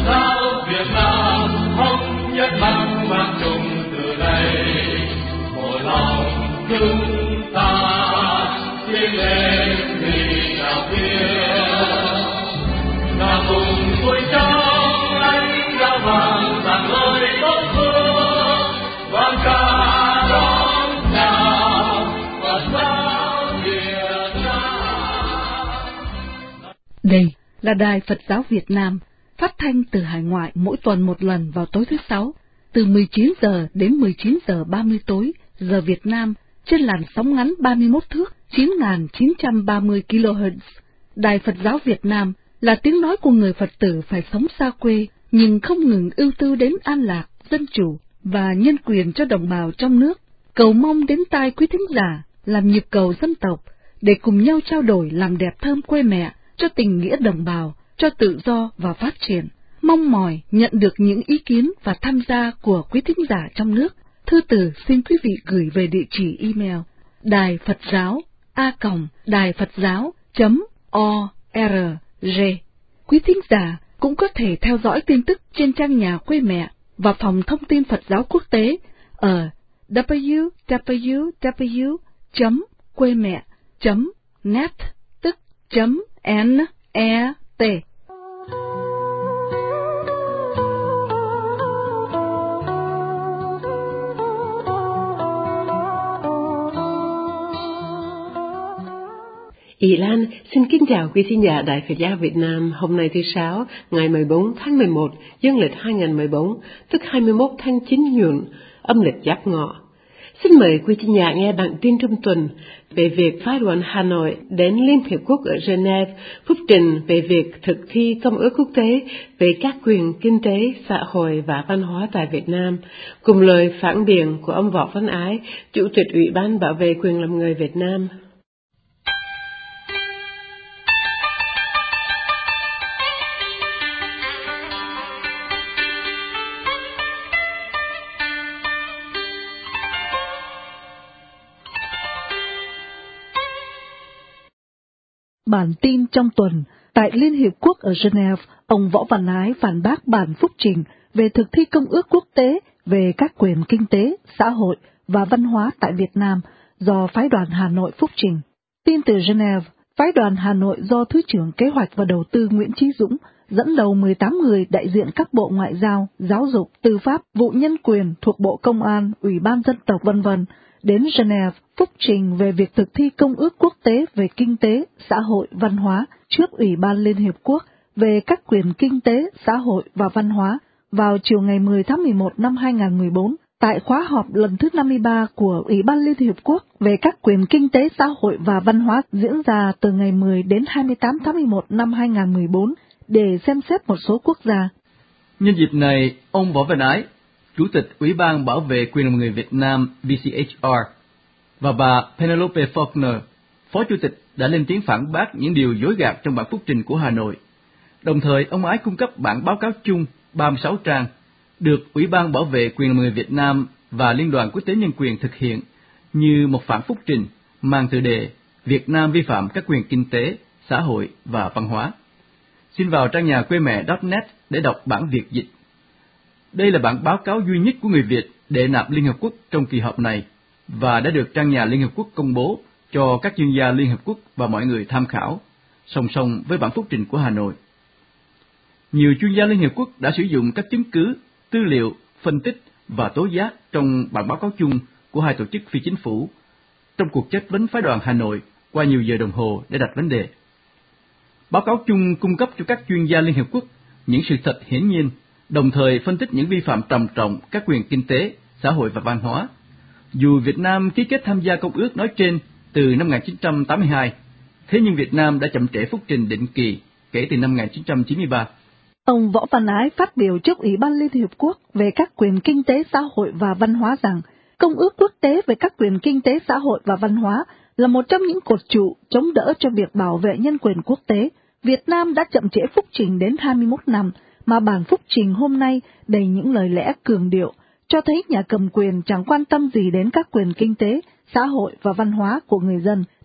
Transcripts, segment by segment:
giáo Việt Nam thống nhất mang vang chung từ đây, một lòng chúng ta tiến lên vì đạo kia, là cùng vui trong lãnh đạo vàng rằng lời tốt phương vang ca đón chào Phật giáo Việt Nam. Đây là Đài Phật giáo Việt Nam, phát thanh từ hải ngoại mỗi tuần một lần vào tối thứ Sáu, từ 19 giờ đến 19 giờ 30 tối, giờ Việt Nam, trên làn sóng ngắn 31 thước, 9.930 kHz. Đài Phật giáo Việt Nam là tiếng nói của người Phật tử phải sống xa quê, nhưng không ngừng ưu tư đến an lạc, dân chủ và nhân quyền cho đồng bào trong nước. Cầu mong đến tai quý thính giả làm nhịp cầu dân tộc, để cùng nhau trao đổi làm đẹp thơm quê mẹ, cho tình nghĩa đồng bào, cho tự do và phát triển. Mong mỏi nhận được những ý kiến và tham gia của quý thính giả trong nước. Thư từ xin quý vị gửi về địa chỉ email đài Phật giáo a.đài-phật-giáo.org. Quý thính giả cũng có thể theo dõi tin tức trên trang nhà quê mẹ và phòng thông tin Phật giáo quốc tế ở www.quemẹ.net, tức .net. Ý Lan xin kính chào quý thính giả Đài Phật giáo Việt Nam. Hôm nay thứ Sáu, ngày 14 tháng 11, dương lịch 2014, tức 21 tháng 9 nhuận, âm lịch Giáp Ngọ. Xin mời quý thính giả nghe bản tin trong tuần về việc phái đoàn Hà Nội đến Liên Hiệp Quốc ở Geneva phúc trình về việc thực thi Công ước Quốc tế về các quyền kinh tế, xã hội và văn hóa tại Việt Nam, cùng lời phản biện của ông Võ Văn Ái, Chủ tịch Ủy ban Bảo vệ quyền làm người Việt Nam. Bản tin trong tuần, tại Liên Hiệp Quốc ở Geneva, ông Võ Văn Ái phản bác bản phúc trình về thực thi Công ước Quốc tế về các quyền kinh tế, xã hội và văn hóa tại Việt Nam do phái đoàn Hà Nội phúc trình. Tin từ Geneva, phái đoàn Hà Nội do Thứ trưởng Kế hoạch và Đầu tư Nguyễn Chí Dũng dẫn đầu 18 người đại diện các bộ ngoại giao, giáo dục, tư pháp, vụ nhân quyền thuộc Bộ Công an, Ủy ban Dân tộc v.v. đến Geneva phúc trình về việc thực thi Công ước Quốc tế về kinh tế, xã hội, văn hóa trước Ủy ban Liên Hiệp Quốc về các quyền kinh tế, xã hội và văn hóa vào chiều ngày 10 tháng 11 năm 2014 tại khóa họp lần thứ 53 của Ủy ban Liên Hiệp Quốc về các quyền kinh tế, xã hội và văn hóa diễn ra từ ngày 10 đến 28 tháng 11 năm 2014 để xem xét một số quốc gia. Nhân dịp này, ông Võ Văn Ái, Chủ tịch Ủy ban Bảo vệ quyền làm người Việt Nam VCHR, và bà Penelope Faulkner, Phó Chủ tịch, đã lên tiếng phản bác những điều dối gạt trong bản phúc trình của Hà Nội. Đồng thời, ông Ái cung cấp bản báo cáo chung 36 trang, được Ủy ban Bảo vệ quyền làm người Việt Nam và Liên đoàn Quốc tế Nhân quyền thực hiện như một phản phúc trình mang tựa đề Việt Nam vi phạm các quyền kinh tế, xã hội và văn hóa. Xin vào trang nhà quê mẹ.net để đọc bản Việt dịch. Đây là bản báo cáo duy nhất của người Việt đệ nạp Liên Hợp Quốc trong kỳ họp này và đã được trang nhà Liên Hợp Quốc công bố cho các chuyên gia Liên Hợp Quốc và mọi người tham khảo, song song với bản phúc trình của Hà Nội. Nhiều chuyên gia Liên Hợp Quốc đã sử dụng các chứng cứ, tư liệu, phân tích và tố giác trong bản báo cáo chung của hai tổ chức phi chính phủ trong cuộc chất vấn phái đoàn Hà Nội qua nhiều giờ đồng hồ để đặt vấn đề. Báo cáo chung cung cấp cho các chuyên gia Liên Hợp Quốc những sự thật hiển nhiên, đồng thời phân tích những vi phạm trầm trọng các quyền kinh tế, xã hội và văn hóa. Dù Việt Nam ký kết tham gia công ước nói trên từ năm 1982, thế nhưng Việt Nam đã chậm trễ phúc trình định kỳ kể từ năm 1993. Ông Võ Văn Ái phát biểu trước Ủy ban Liên Hiệp Quốc về các quyền kinh tế, xã hội và văn hóa rằng Công ước Quốc tế về các quyền kinh tế, xã hội và văn hóa là một trong những cột trụ chống đỡ cho việc bảo vệ nhân quyền quốc tế. Việt Nam đã chậm trễ phúc trình đến 21 năm, mà bản phúc trình hôm nay đầy những lời lẽ cường điệu, cho thấy nhà cầm quyền chẳng quan tâm gì đến các quyền kinh tế, xã hội và văn hóa của người dân,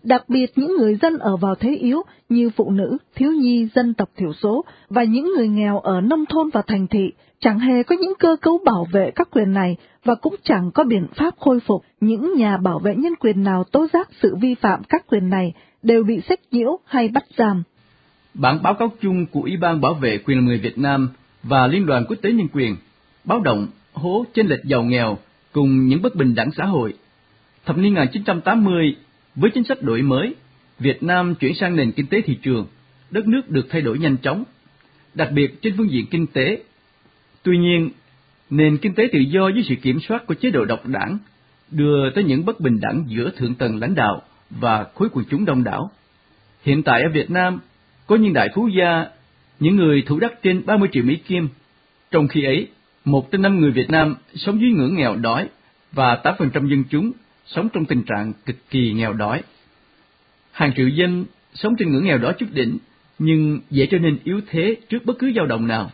đặc biệt những người dân ở vào thế yếu như phụ nữ, thiếu nhi, dân tộc thiểu số và những người nghèo ở nông thôn và thành thị, chẳng hề có những cơ cấu bảo vệ các quyền này và cũng chẳng có biện pháp khôi phục. Những nhà bảo vệ nhân quyền nào tố giác sự vi phạm các quyền này đều bị sách nhiễu hay bắt giam. Bản báo cáo chung của Ủy ban Bảo vệ quyền người Việt Nam và Liên đoàn Quốc tế Nhân quyền báo động hố chênh lệch giàu nghèo cùng những bất bình đẳng xã hội. Thập niên 1980, với chính sách đổi mới, Việt Nam chuyển sang nền kinh tế thị trường, đất nước được thay đổi nhanh chóng, đặc biệt trên phương diện kinh tế. Tuy nhiên, nền kinh tế tự do dưới sự kiểm soát của chế độ độc đảng đưa tới những bất bình đẳng giữa thượng tầng lãnh đạo và khối quần chúng đông đảo. Hiện tại ở Việt Nam, có những đại phú gia, những người thủ đắc trên 30 triệu Mỹ Kim, trong khi ấy, 1 trên 5 người Việt Nam sống dưới ngưỡng nghèo đói và 8% dân chúng sống trong tình trạng cực kỳ nghèo đói. Hàng triệu dân sống trên ngưỡng nghèo đói chút đỉnh, nhưng dễ trở nên yếu thế trước bất cứ dao động nào.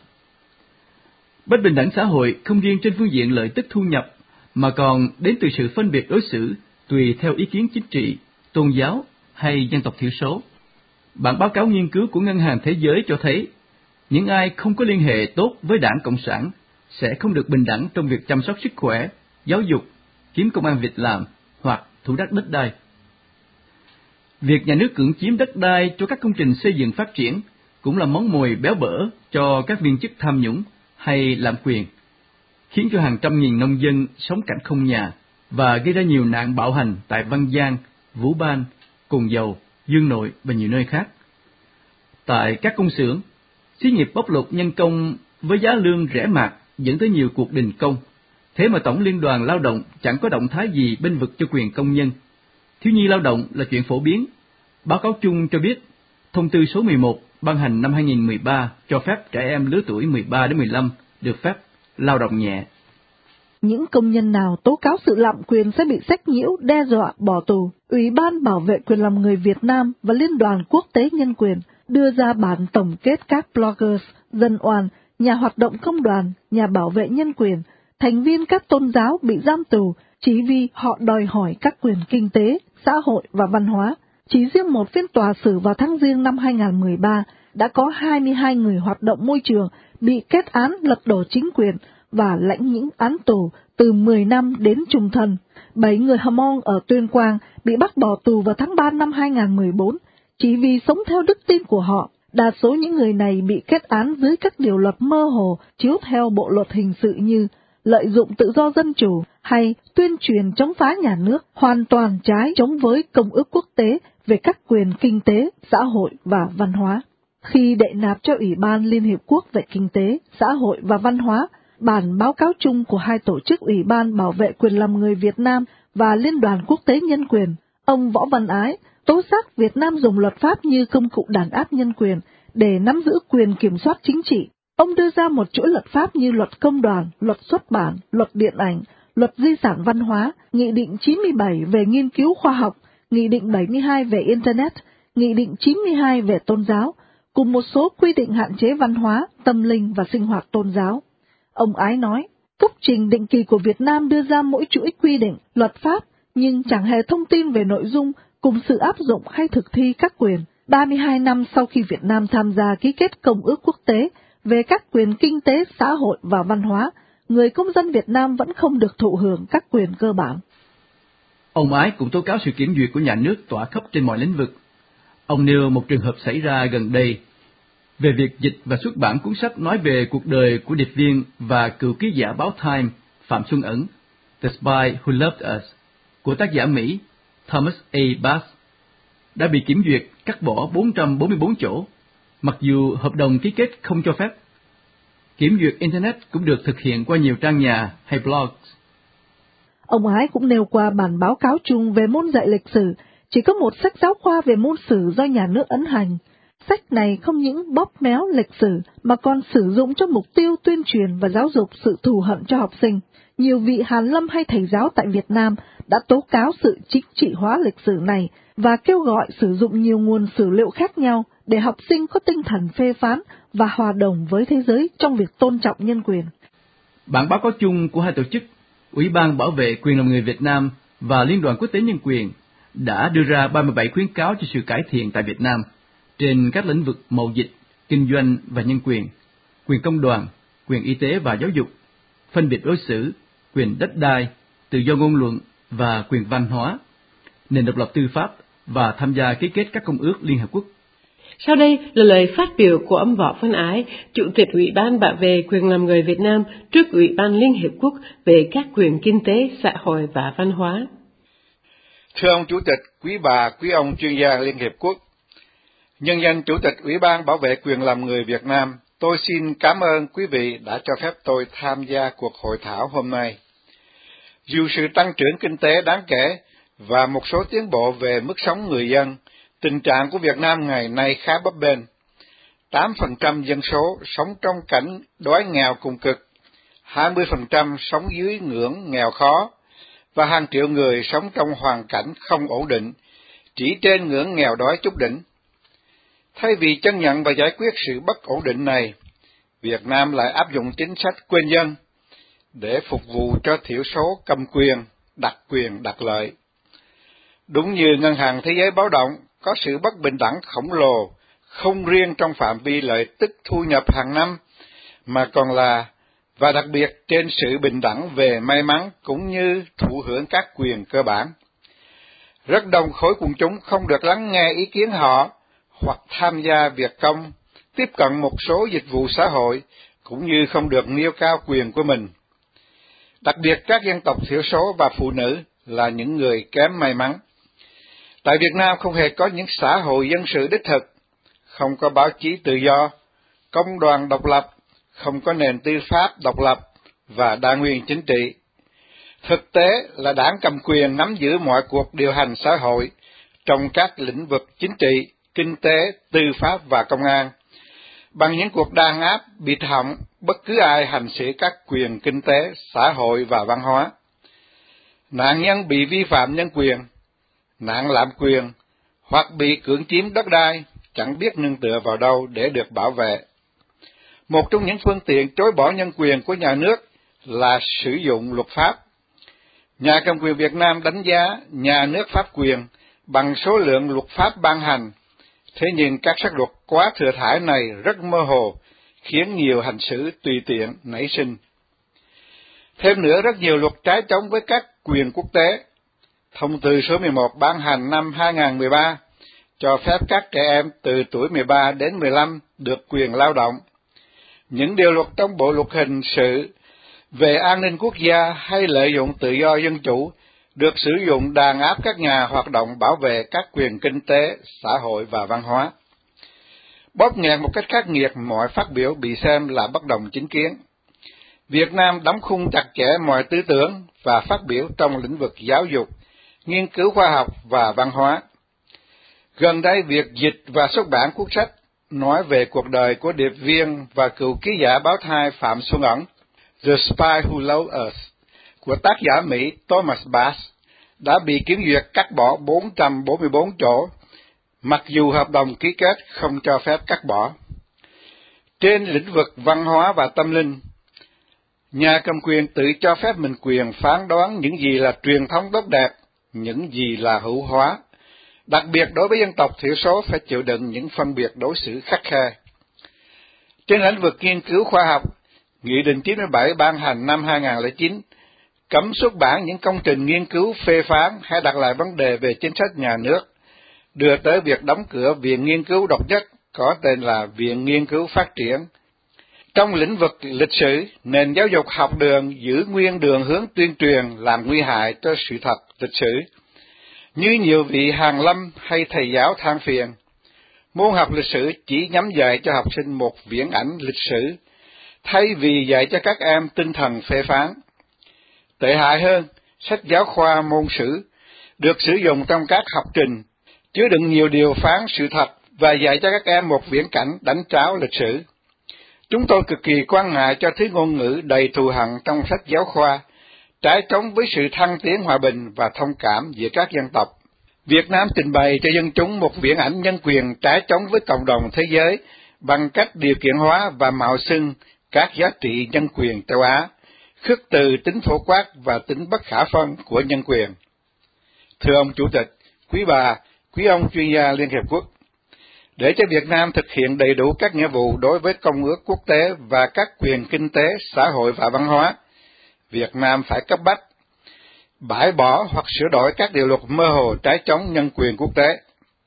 Bất bình đẳng xã hội không riêng trên phương diện lợi tức thu nhập, mà còn đến từ sự phân biệt đối xử tùy theo ý kiến chính trị, tôn giáo hay dân tộc thiểu số. Bản báo cáo nghiên cứu của Ngân hàng Thế giới cho thấy, những ai không có liên hệ tốt với Đảng Cộng sản sẽ không được bình đẳng trong việc chăm sóc sức khỏe, giáo dục, kiếm công ăn việc làm hoặc thủ đắc đất đai. Việc nhà nước cưỡng chiếm đất đai cho các công trình xây dựng phát triển cũng là món mồi béo bở cho các viên chức tham nhũng hay lạm quyền, khiến cho hàng trăm nghìn nông dân sống cảnh không nhà và gây ra nhiều nạn bạo hành tại Văn Giang, Vũ Ban, Cồn Dầu, Dương Nội và nhiều nơi khác. Tại các công xưởng, xí nghiệp bóc lột nhân công với giá lương rẻ mạt dẫn tới nhiều cuộc đình công. Thế mà Tổng Liên đoàn Lao động chẳng có động thái gì bênh vực cho quyền công nhân. Thiếu nhi lao động là chuyện phổ biến. Báo cáo chung cho biết, thông tư số 11 ban hành năm 2013 cho phép trẻ em lứa tuổi 13 đến 15 được phép lao động nhẹ. Những công nhân nào tố cáo sự lạm quyền sẽ bị sách nhiễu, đe dọa, bỏ tù. Ủy ban Bảo vệ quyền làm người Việt Nam và Liên đoàn Quốc tế Nhân quyền đưa ra bản tổng kết các bloggers, dân oan, nhà hoạt động công đoàn, nhà bảo vệ nhân quyền, thành viên các tôn giáo bị giam tù chỉ vì họ đòi hỏi các quyền kinh tế, xã hội và văn hóa. Chỉ riêng một phiên tòa xử vào tháng Giêng năm 2013 đã có 22 người hoạt động môi trường bị kết án lật đổ chính quyền và lãnh những án tù từ 10 năm đến chung thân. 7 người Hmong ở Tuyên Quang bị bắt bỏ tù vào tháng 3 năm 2014 chỉ vì sống theo đức tin của họ. Đa số những người này bị kết án dưới các điều luật mơ hồ chiếu theo bộ luật hình sự như lợi dụng tự do dân chủ hay tuyên truyền chống phá nhà nước, hoàn toàn trái chống với Công ước Quốc tế về các quyền kinh tế, xã hội và văn hóa. Khi đệ nạp cho Ủy ban Liên Hiệp Quốc về Kinh tế, Xã hội và Văn hóa, bản báo cáo chung của hai tổ chức Ủy ban Bảo vệ quyền làm người Việt Nam và Liên đoàn Quốc tế Nhân quyền, ông Võ Văn Ái tố giác Việt Nam dùng luật pháp như công cụ đàn áp nhân quyền để nắm giữ quyền kiểm soát chính trị. Ông đưa ra một chuỗi luật pháp như luật công đoàn, luật xuất bản, luật điện ảnh, luật di sản văn hóa, Nghị định 97 về nghiên cứu khoa học, Nghị định 72 về Internet, Nghị định 92 về tôn giáo, cùng một số quy định hạn chế văn hóa, tâm linh và sinh hoạt tôn giáo. Ông Ái nói, phúc trình định kỳ của Việt Nam đưa ra mỗi chuỗi quy định, luật pháp, nhưng chẳng hề thông tin về nội dung cùng sự áp dụng hay thực thi các quyền. 32 năm sau khi Việt Nam tham gia ký kết Công ước Quốc tế về các quyền kinh tế, xã hội và văn hóa, người công dân Việt Nam vẫn không được thụ hưởng các quyền cơ bản. Ông Ái cũng tố cáo sự kiểm duyệt của nhà nước tỏa khắp trên mọi lĩnh vực. Ông nêu một trường hợp xảy ra gần đây về việc dịch và xuất bản cuốn sách nói về cuộc đời của điệp viên và cựu ký giả báo Time Phạm Xuân Ẩn, The Spy Who Loved Us, của tác giả Mỹ Thomas A. Bass, đã bị kiểm duyệt cắt bỏ 444 chỗ, mặc dù hợp đồng ký kết không cho phép. Kiểm duyệt Internet cũng được thực hiện qua nhiều trang nhà hay blogs. Ông Ái cũng nêu qua bản báo cáo chung về môn dạy lịch sử, chỉ có một sách giáo khoa về môn sử do nhà nước ấn hành. Sách này không những bóp méo lịch sử mà còn sử dụng cho mục tiêu tuyên truyền và giáo dục sự thù hận cho học sinh. Nhiều vị hàn lâm hay thầy giáo tại Việt Nam đã tố cáo sự chính trị hóa lịch sử này và kêu gọi sử dụng nhiều nguồn sử liệu khác nhau để học sinh có tinh thần phê phán và hòa đồng với thế giới trong việc tôn trọng nhân quyền. Bản báo cáo chung của hai tổ chức, Ủy ban Bảo vệ quyền làm người Việt Nam và Liên đoàn Quốc tế Nhân quyền, đã đưa ra 37 khuyến cáo cho sự cải thiện tại Việt Nam trên các lĩnh vực mậu dịch, kinh doanh và nhân quyền, quyền công đoàn, quyền y tế và giáo dục, phân biệt đối xử, quyền đất đai, tự do ngôn luận và quyền văn hóa, nền độc lập tư pháp và tham gia ký kết các công ước Liên Hợp Quốc. Sau đây là lời phát biểu của ông Võ Văn Ái, Chủ tịch Ủy ban bảo vệ quyền làm người Việt Nam trước Ủy ban Liên Hiệp Quốc về các quyền kinh tế, xã hội và văn hóa. Thưa ông Chủ tịch, quý bà, quý ông chuyên gia Liên Hiệp Quốc, nhân danh Chủ tịch Ủy ban bảo vệ quyền làm người Việt Nam, tôi xin cảm ơn quý vị đã cho phép tôi tham gia cuộc hội thảo hôm nay. Dù sự tăng trưởng kinh tế đáng kể và một số tiến bộ về mức sống người dân, tình trạng của Việt Nam ngày nay khá bấp bênh. 8% dân số sống trong cảnh đói nghèo cùng cực, 20% sống dưới ngưỡng nghèo khó, và hàng triệu người sống trong hoàn cảnh không ổn định, chỉ trên ngưỡng nghèo đói chút đỉnh. Thay vì chấp nhận và giải quyết sự bất ổn định này, Việt Nam lại áp dụng chính sách quên dân để phục vụ cho thiểu số cầm quyền đặc lợi. Đúng như Ngân hàng Thế giới báo động, có sự bất bình đẳng khổng lồ, không riêng trong phạm vi lợi tức thu nhập hàng năm, mà còn là, và đặc biệt trên sự bình đẳng về may mắn cũng như thụ hưởng các quyền cơ bản. Rất đông khối quần chúng không được lắng nghe ý kiến họ, hoặc tham gia việc công, tiếp cận một số dịch vụ xã hội, cũng như không được nêu cao quyền của mình. Đặc biệt các dân tộc thiểu số và phụ nữ là những người kém may mắn. Tại Việt Nam không hề có những xã hội dân sự đích thực, không có báo chí tự do, công đoàn độc lập, không có nền tư pháp độc lập và đa nguyên chính trị. Thực tế là đảng cầm quyền nắm giữ mọi cuộc điều hành xã hội trong các lĩnh vực chính trị, kinh tế, tư pháp và công an, bằng những cuộc đàn áp, bịt họng bất cứ ai hành xử các quyền kinh tế, xã hội và văn hóa. Nạn nhân bị vi phạm nhân quyền, nạn lạm quyền hoặc bị cưỡng chiếm đất đai chẳng biết nương tựa vào đâu để được bảo vệ. Một trong những phương tiện chối bỏ nhân quyền của nhà nước là sử dụng luật pháp. Nhà cầm quyền Việt Nam đánh giá nhà nước pháp quyền bằng số lượng luật pháp ban hành, thế nhưng các sắc luật quá thừa thãi này rất mơ hồ, khiến nhiều hành xử tùy tiện nảy sinh. Thêm nữa, rất nhiều luật trái chống với các quyền quốc tế. Thông tư số 11 ban hành năm 2013 cho phép các trẻ em từ tuổi 13 đến 15 được quyền lao động. Những điều luật trong Bộ luật hình sự về an ninh quốc gia hay lợi dụng tự do dân chủ được sử dụng đàn áp các nhà hoạt động bảo vệ các quyền kinh tế, xã hội và văn hóa. Bóp nghẹt một cách khắc nghiệt mọi phát biểu bị xem là bất đồng chính kiến. Việt Nam đóng khung chặt chẽ mọi tư tưởng và phát biểu trong lĩnh vực giáo dục, nghiên cứu khoa học và văn hóa. Gần đây, việc dịch và xuất bản cuốn sách nói về cuộc đời của điệp viên và cựu ký giả báo Thai Phạm Xuân Ẩn, The Spy Who Loved Us, của tác giả Mỹ Thomas Bass, đã bị kiểm duyệt cắt bỏ 444 chỗ, mặc dù hợp đồng ký kết không cho phép cắt bỏ. Trên lĩnh vực văn hóa và tâm linh, nhà cầm quyền tự cho phép mình quyền phán đoán những gì là truyền thống tốt đẹp, những gì là hữu hóa. Đặc biệt đối với dân tộc thiểu số phải chịu đựng những phân biệt đối xử khắt khe. Trên lĩnh vực nghiên cứu khoa học, Nghị định 97 ban hành năm 2009 cấm xuất bản những công trình nghiên cứu phê phán hay đặt lại vấn đề về chính sách nhà nước, đưa tới việc đóng cửa Viện Nghiên cứu độc nhất có tên là Viện Nghiên cứu Phát triển. Trong lĩnh vực lịch sử, nền giáo dục học đường giữ nguyên đường hướng tuyên truyền làm nguy hại cho sự thật lịch sử. Như nhiều vị hàn lâm hay thầy giáo than phiền, môn học lịch sử chỉ nhắm dạy cho học sinh một viễn ảnh lịch sử, thay vì dạy cho các em tinh thần phê phán. Tệ hại hơn, sách giáo khoa môn sử được sử dụng trong các học trình, chứa đựng nhiều điều phán sự thật và dạy cho các em một viễn cảnh đánh tráo lịch sử. Chúng tôi cực kỳ quan ngại cho thứ ngôn ngữ đầy thù hằn trong sách giáo khoa, trái trống với sự thăng tiến hòa bình và thông cảm giữa các dân tộc. Việt Nam trình bày cho dân chúng một viễn ảnh nhân quyền trái trống với cộng đồng thế giới bằng cách điều kiện hóa và mạo xưng các giá trị nhân quyền châu Á, khước từ tính phổ quát và tính bất khả phân của nhân quyền. Thưa ông Chủ tịch, quý bà, quý ông chuyên gia Liên Hiệp Quốc. Để cho Việt Nam thực hiện đầy đủ các nghĩa vụ đối với Công ước quốc tế và các quyền kinh tế, xã hội và văn hóa, Việt Nam phải cấp bách bãi bỏ hoặc sửa đổi các điều luật mơ hồ trái chống nhân quyền quốc tế,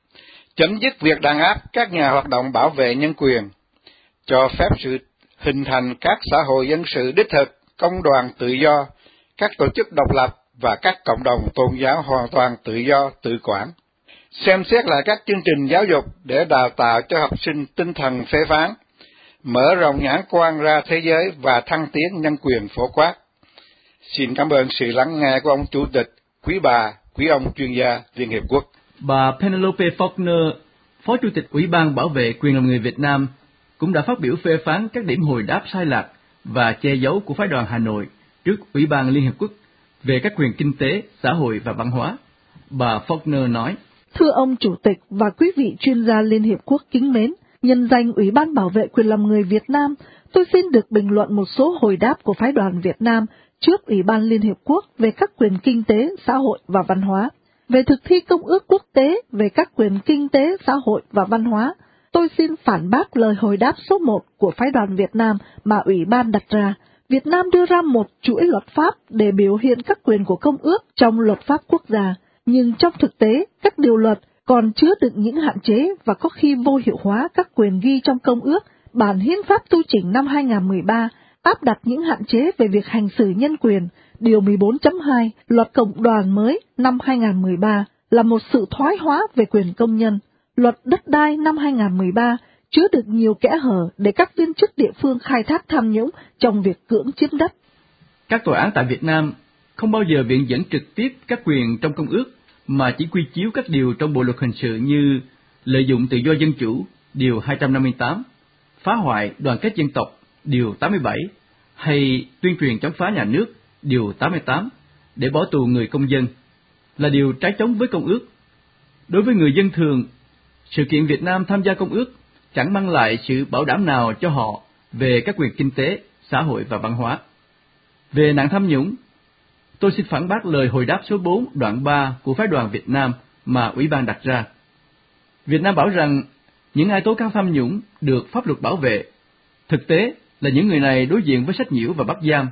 chấm dứt việc đàn áp các nhà hoạt động bảo vệ nhân quyền, cho phép sự hình thành các xã hội dân sự đích thực, công đoàn tự do, các tổ chức độc lập và các cộng đồng tôn giáo hoàn toàn tự do, tự quản. Xem xét lại các chương trình giáo dục để đào tạo cho học sinh tinh thần phê phán, mở rộng nhãn quan ra thế giới và thăng tiến nhân quyền phổ quát. Xin cảm ơn sự lắng nghe của ông Chủ tịch, quý bà, quý ông chuyên gia Liên Hiệp Quốc. Bà Penelope Faulkner, Phó Chủ tịch Ủy ban Bảo vệ quyền làm người Việt Nam, cũng đã phát biểu phê phán các điểm hồi đáp sai lạc và che giấu của phái đoàn Hà Nội trước Ủy ban Liên Hiệp Quốc về các quyền kinh tế, xã hội và văn hóa. Bà Faulkner nói: Thưa ông Chủ tịch và quý vị chuyên gia Liên Hiệp Quốc kính mến, nhân danh Ủy ban Bảo vệ quyền làm người Việt Nam, tôi xin được bình luận một số hồi đáp của phái đoàn Việt Nam trước Ủy ban Liên Hiệp Quốc về các quyền kinh tế, xã hội và văn hóa. Về thực thi Công ước Quốc tế về các quyền kinh tế, xã hội và văn hóa, tôi xin phản bác lời hồi đáp số 1 của phái đoàn Việt Nam mà Ủy ban đặt ra. Việt Nam đưa ra một chuỗi luật pháp để biểu hiện các quyền của Công ước trong luật pháp quốc gia, nhưng trong thực tế, các điều luật còn chứa đựng những hạn chế và có khi vô hiệu hóa các quyền ghi trong Công ước. Bản Hiến pháp tu chỉnh năm 2013 áp đặt những hạn chế về việc hành xử nhân quyền. Điều 14.2 Luật Cộng đoàn mới năm 2013 là một sự thoái hóa về quyền công nhân. Luật đất đai năm 2013 chứa đựng nhiều kẽ hở để các viên chức địa phương khai thác tham nhũng trong việc cưỡng chiếm đất. Các tòa án tại Việt Nam không bao giờ viện dẫn trực tiếp các quyền trong Công ước, mà chỉ quy chiếu các điều trong Bộ luật hình sự như lợi dụng tự do dân chủ, điều 258, phá hoại đoàn kết dân tộc, điều 87, hay tuyên truyền chống phá nhà nước, điều 88, để bỏ tù người công dân, là điều trái chống với Công ước. Đối với người dân thường, sự kiện Việt Nam tham gia Công ước chẳng mang lại sự bảo đảm nào cho họ về các quyền kinh tế, xã hội và văn hóa. Về nạn tham nhũng, tôi xin phản bác lời hồi đáp số 4 đoạn 3 của phái đoàn Việt Nam mà Ủy ban đặt ra. Việt Nam bảo rằng những ai tố cáo tham nhũng được pháp luật bảo vệ. Thực tế là những người này đối diện với sách nhiễu và bắt giam.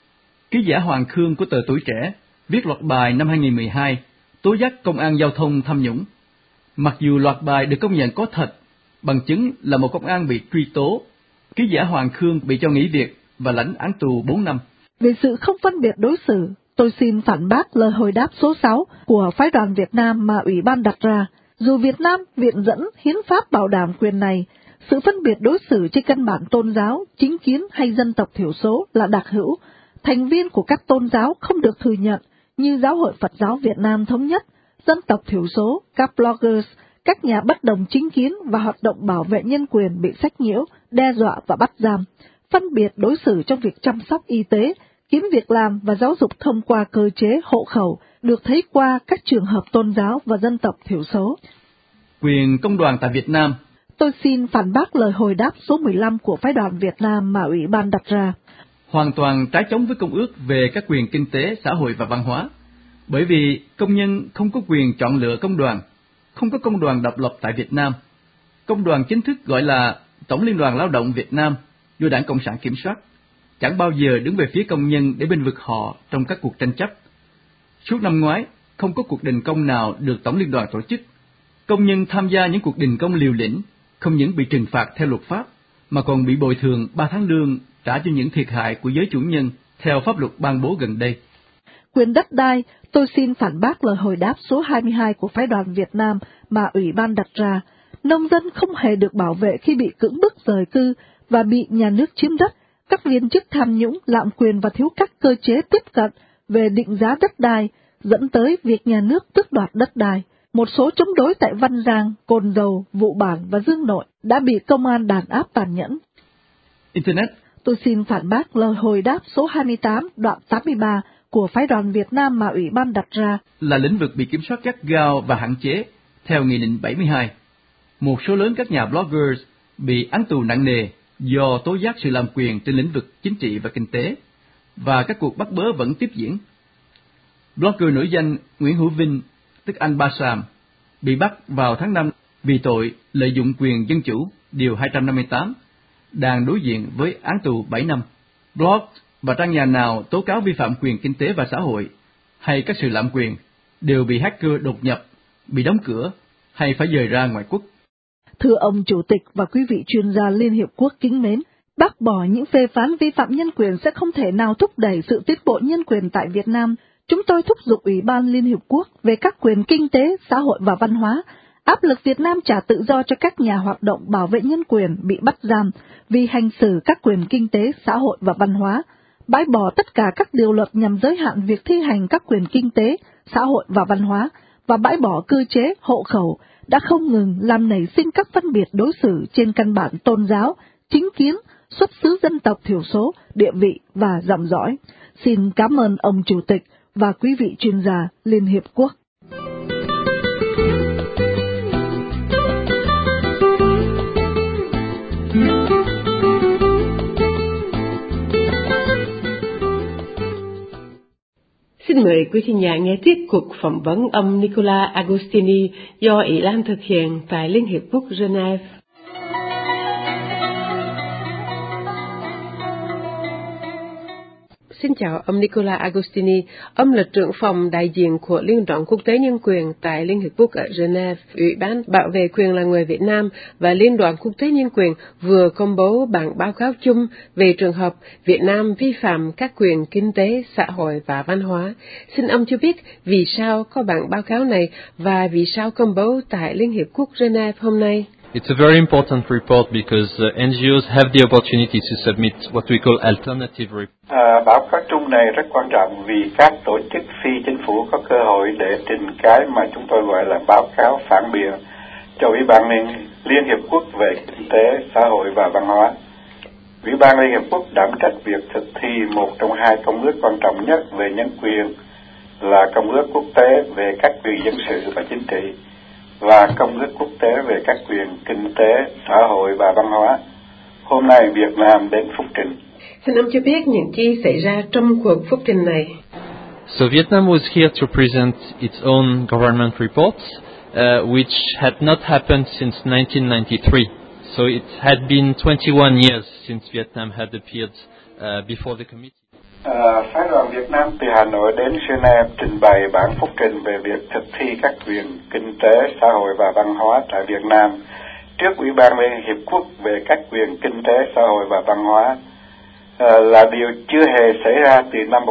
Ký giả Hoàng Khương của tờ Tuổi Trẻ viết loạt bài năm 2012 tố giác công an giao thông tham nhũng. Mặc dù loạt bài được công nhận có thật, bằng chứng là một công an bị truy tố, ký giả Hoàng Khương bị cho nghỉ việc và lãnh án tù 4 năm. Về sự không phân biệt đối xử, tôi xin phản bác lời hồi đáp số 6 của phái đoàn Việt Nam mà Ủy ban đặt ra. Dù Việt Nam viện dẫn hiến pháp bảo đảm quyền này, sự phân biệt đối xử trên căn bản tôn giáo, chính kiến hay dân tộc thiểu số là đặc hữu. Thành viên của các tôn giáo không được thừa nhận như Giáo hội Phật giáo Việt Nam Thống nhất, dân tộc thiểu số, các bloggers, các nhà bất đồng chính kiến và hoạt động bảo vệ nhân quyền bị sách nhiễu, đe dọa và bắt giam. Phân biệt đối xử trong việc chăm sóc y tế, kiếm việc làm và giáo dục thông qua cơ chế hộ khẩu được thấy qua các trường hợp tôn giáo và dân tộc thiểu số. Quyền công đoàn tại Việt Nam. Tôi xin phản bác lời hồi đáp số 15 của phái đoàn Việt Nam mà Ủy ban đặt ra. Hoàn toàn trái chống với Công ước về các quyền kinh tế, xã hội và văn hóa. Bởi vì công nhân không có quyền chọn lựa công đoàn, không có công đoàn độc lập tại Việt Nam. Công đoàn chính thức gọi là Tổng Liên đoàn Lao động Việt Nam do Đảng Cộng sản kiểm soát, chẳng bao giờ đứng về phía công nhân để bênh vực họ trong các cuộc tranh chấp. Suốt năm ngoái, không có cuộc đình công nào được Tổng Liên đoàn tổ chức. Công nhân tham gia những cuộc đình công liều lĩnh, không những bị trừng phạt theo luật pháp, mà còn bị bồi thường 3 tháng lương trả cho những thiệt hại của giới chủ nhân theo pháp luật ban bố gần đây. Quyền đất đai, tôi xin phản bác lời hồi đáp số 22 của phái đoàn Việt Nam mà Ủy ban đặt ra. Nông dân không hề được bảo vệ khi bị cưỡng bức rời cư và bị nhà nước chiếm đất. Các viên chức tham nhũng, lạm quyền và thiếu các cơ chế tiếp cận về định giá đất đai, dẫn tới việc nhà nước tước đoạt đất đai. Một số chống đối tại Văn Giang, Cồn Dầu, Vụ Bản và Dương Nội đã bị công an đàn áp tàn nhẫn. Internet. Tôi xin phản bác lời hồi đáp số 28 đoạn 83 của phái đoàn Việt Nam mà Ủy ban đặt ra. Là lĩnh vực bị kiểm soát gắt gao và hạn chế theo Nghị định 72. Một số lớn các nhà bloggers bị án tù nặng nề do tố giác sự làm quyền trên lĩnh vực chính trị và kinh tế, và các cuộc bắt bớ vẫn tiếp diễn. Blogger nổi danh Nguyễn Hữu Vinh, tức anh Ba Sàm, bị bắt vào tháng 5 vì tội lợi dụng quyền dân chủ, điều 258, đang đối diện với án tù 7 năm. Blog và trang nhà nào tố cáo vi phạm quyền kinh tế và xã hội hay các sự lạm quyền đều bị hacker đột nhập, bị đóng cửa hay phải dời ra ngoại quốc. Thưa ông Chủ tịch và quý vị chuyên gia Liên Hiệp Quốc kính mến, bác bỏ những phê phán vi phạm nhân quyền sẽ không thể nào thúc đẩy sự tiến bộ nhân quyền tại Việt Nam. Chúng tôi thúc giục Ủy ban Liên Hiệp Quốc về các quyền kinh tế, xã hội và văn hóa, áp lực Việt Nam trả tự do cho các nhà hoạt động bảo vệ nhân quyền bị bắt giam vì hành xử các quyền kinh tế, xã hội và văn hóa, bãi bỏ tất cả các điều luật nhằm giới hạn việc thi hành các quyền kinh tế, xã hội và văn hóa, và bãi bỏ cơ chế hộ khẩu đã không ngừng làm nảy sinh các phân biệt đối xử trên căn bản tôn giáo, chính kiến, xuất xứ dân tộc thiểu số, địa vị và dòng dõi. Xin cảm ơn ông Chủ tịch và quý vị chuyên gia Liên Hiệp Quốc. Xin mời quý thính giả nghe tiếp cuộc phỏng vấn ông Nicola Agostini do Ý Lan thực hiện tại Liên Hiệp Quốc Geneva. Xin chào ông Nicola Agostini, ông là trưởng phòng đại diện của Liên đoàn Quốc tế Nhân quyền tại Liên Hiệp Quốc ở Geneva. Ủy ban bảo vệ quyền là người Việt Nam và Liên đoàn Quốc tế Nhân quyền vừa công bố bản báo cáo chung về trường hợp Việt Nam vi phạm các quyền kinh tế, xã hội và văn hóa. Xin ông cho biết vì sao có bản báo cáo này và vì sao công bố tại Liên Hiệp Quốc Geneva hôm nay. It's a very important report because NGOs have the opportunity to submit what we call alternative reports. Báo cáo chung này rất quan trọng vì các tổ chức phi chính phủ có cơ hội để trình cái mà chúng tôi gọi là báo cáo phản biện cho Ủy ban Liên Hiệp Quốc về kinh tế, xã hội và văn hóa. Ủy ban Liên Hiệp Quốc đảm trách việc thực thi một trong hai công ước quan trọng nhất về nhân quyền là Công ước Quốc tế về các quyền dân sự và chính trị và Công ước Quốc tế về các quyền kinh tế, xã hội và văn hóa. Hôm nay Việt Nam đến phúc trình. Xin ông cho biết những chi xảy ra trong cuộc phúc trình này. So Vietnam was here to present its own government reports, which had not happened since 1993. So it had been 21 years since Vietnam had appeared before the committee. Phái đoàn Việt Nam từ Hà Nội đến Geneva trình bày bản phúc trình về việc thực thi các quyền kinh tế, xã hội và văn hóa tại Việt Nam trước Ủy ban Liên Hiệp Quốc về các quyền kinh tế, xã hội và văn hóa là điều chưa hề xảy ra từ năm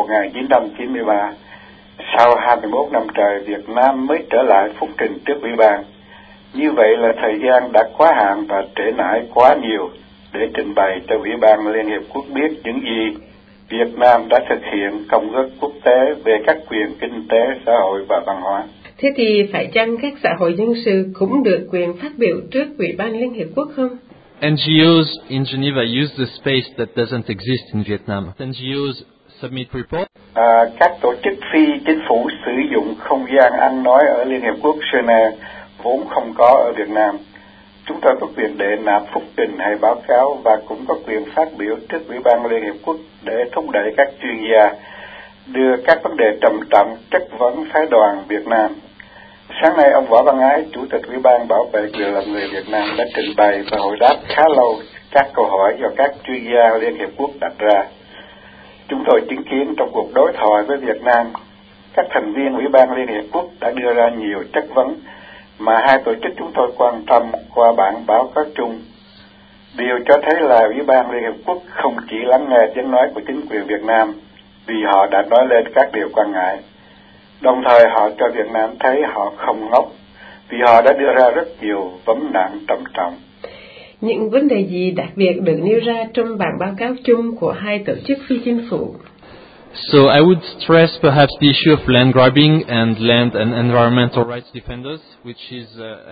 1993. Sau 21 năm trời, Việt Nam mới trở lại phúc trình trước Ủy ban. Như vậy là thời gian đã quá hạn và trễ nải quá nhiều để trình bày cho Ủy ban Liên Hiệp Quốc biết những gì Việt Nam đã thực hiện Công ước Quốc tế về các quyền kinh tế, xã hội và văn hóa. Thế thì phải chăng các xã hội dân sự cũng được quyền phát biểu trước Ủy ban Liên Hiệp Quốc không? NGOs in Geneva use the space that doesn't exist in Vietnam. NGOs submit reports. Các tổ chức phi chính phủ sử dụng không gian ăn nói ở Liên Hiệp Quốc Geneva vốn không có ở Việt Nam. Chúng tôi có quyền đệ nạp phúc trình hay báo cáo và cũng có quyền phát biểu trước Ủy ban Liên Hiệp Quốc để thúc đẩy các chuyên gia đưa các vấn đề trầm trọng chất vấn phái đoàn Việt Nam. Sáng nay, ông Võ Văn Ái, Chủ tịch Ủy ban Bảo vệ quyền là người Việt Nam đã trình bày và hồi đáp khá lâu các câu hỏi do các chuyên gia Liên Hiệp Quốc đặt ra. Chúng tôi chứng kiến trong cuộc đối thoại với Việt Nam, các thành viên Ủy ban Liên Hiệp Quốc đã đưa ra nhiều chất vấn mà hai tổ chức chúng tôi quan tâm qua bản báo cáo chung. Điều cho thấy là Ủy ban Liên Hiệp Quốc không chỉ lắng nghe tiếng nói của chính quyền Việt Nam vì họ đã nói lên các điều quan ngại. Đồng thời họ cho Việt Nam thấy họ không ngốc vì họ đã đưa ra rất nhiều vấn nạn trầm trọng. Những vấn đề gì đặc biệt được nêu ra trong bản báo cáo chung của hai tổ chức phi chính phủ? So I would stress perhaps the issue of land grabbing and land and environmental rights defenders, which is,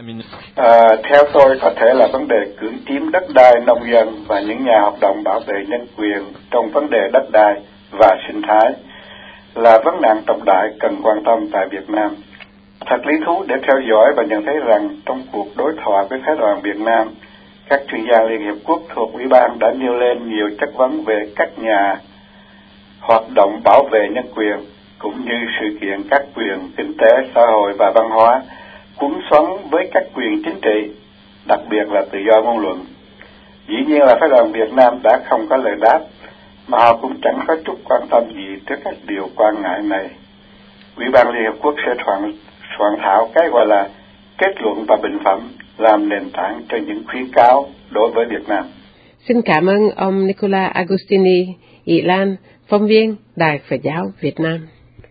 theo tôi có thể là vấn đề cưỡng chiếm đất đai nông dân và những nhà hoạt động bảo vệ nhân quyền trong vấn đề đất đai và sinh thái là vấn nạn trọng đại cần quan tâm tại Việt Nam. Thật lý thú để theo dõi và nhận thấy rằng trong cuộc đối thoại với phái đoàn Việt Nam, các chuyên gia Liên Hiệp Quốc thuộc Ủy ban đã nêu lên nhiều chất vấn về các nhà hoạt động bảo vệ nhân quyền cũng như sự kiện các quyền kinh tế, xã hội và văn hóa cuốn xoắn với các quyền chính trị, đặc biệt là tự do ngôn luận. Dĩ nhiên là phái đoàn Việt Nam đã không có lời đáp, mà họ cũng chẳng có chút quan tâm gì trước các điều quan ngại này. Ủy ban Liên Hợp Quốc sẽ soạn thảo cái gọi là kết luận và bình phẩm làm nền tảng cho những khuyến cáo đối với Việt Nam. Xin cảm ơn ông Nicola Agostini, Ý Lan, phóng viên Đài Phật giáo Việt Nam.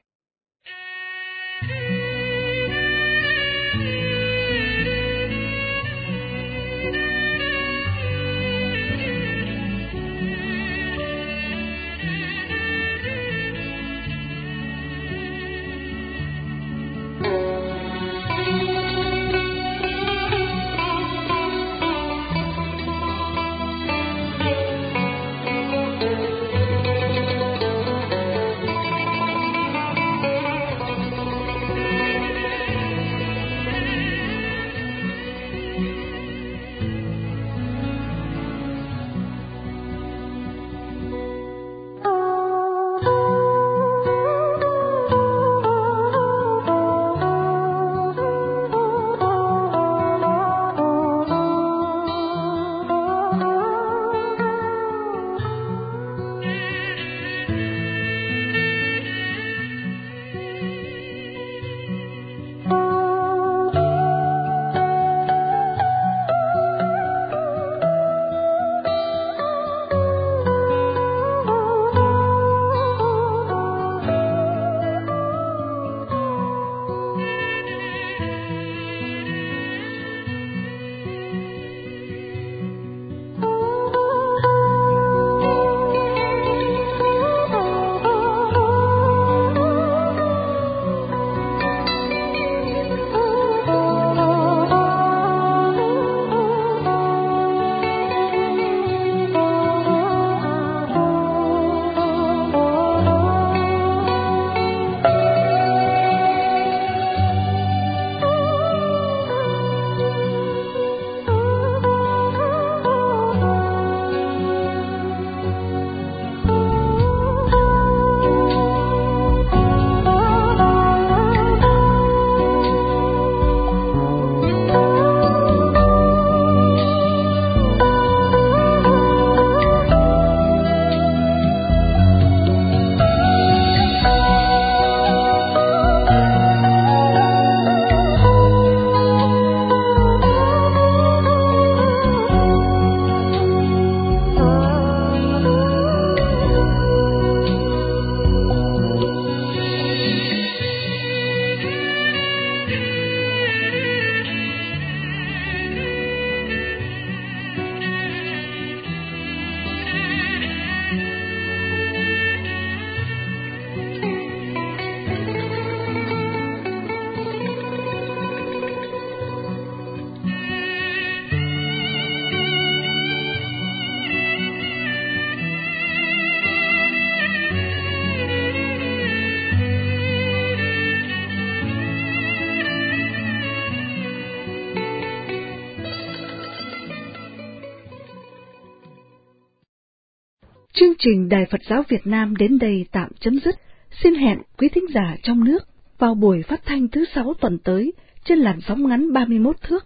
Chương trình Đài Phật giáo Việt Nam đến đây tạm chấm dứt. Xin hẹn quý thính giả trong nước vào buổi phát thanh thứ 6 tuần tới trên làn sóng ngắn 31 thước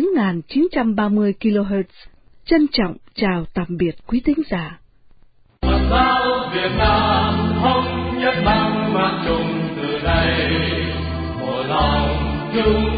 9.930 kHz. Trân trọng chào tạm biệt quý thính giả. Phật giáo Việt Nam thống nhất mang chung từ đây, một lòng chung